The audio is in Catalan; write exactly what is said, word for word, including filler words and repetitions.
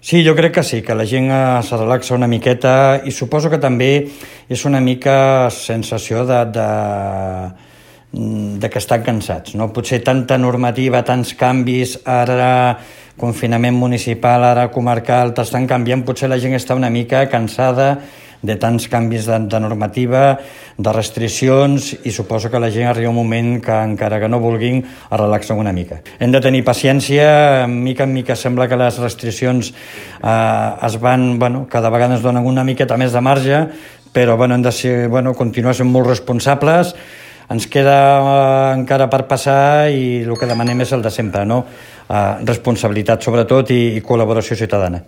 Sí, jo crec que sí, que la gent eh, se relaxa una miqueta i suposo que també és una mica sensació de, de, de que estan cansats, no? Potser tanta normativa, tants canvis, ara confinament municipal, ara comarcal, t'estan canviant, potser la gent està una mica cansada de tants canvis de, de normativa, de restriccions, i suposo que la gent arriba un moment que, encara que no vulguin, es relaxen una mica. Hem de tenir paciència, mica en mica sembla que les restriccions eh, es van, bueno, cada vegada ens donen una miqueta més de marge, però bueno, hem de ser, bueno, continuar sent molt responsables. Ens queda eh, encara per passar i el que demanem és el de sempre, no? Eh, responsabilitat sobretot i, i col·laboració ciutadana.